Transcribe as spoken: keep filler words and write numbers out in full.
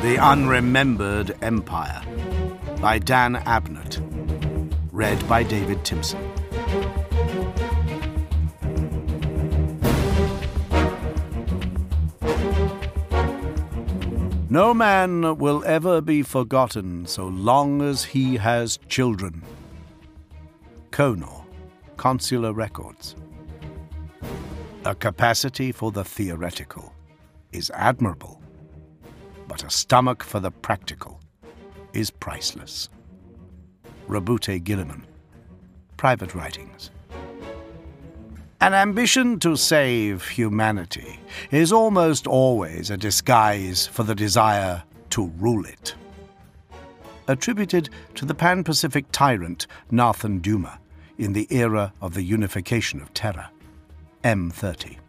The Unremembered Empire by Dan Abnett. Read by David Timson. No man will ever be forgotten so long as he has children. Konor, Consular Records. A capacity for the theoretical is admirable, but a stomach for the practical is priceless. Rabute Gilliman, Private Writings. An ambition to save humanity is almost always a disguise for the desire to rule it. Attributed to the Pan-Pacific tyrant Nathan Duma in the era of the unification of Terra, M thirty.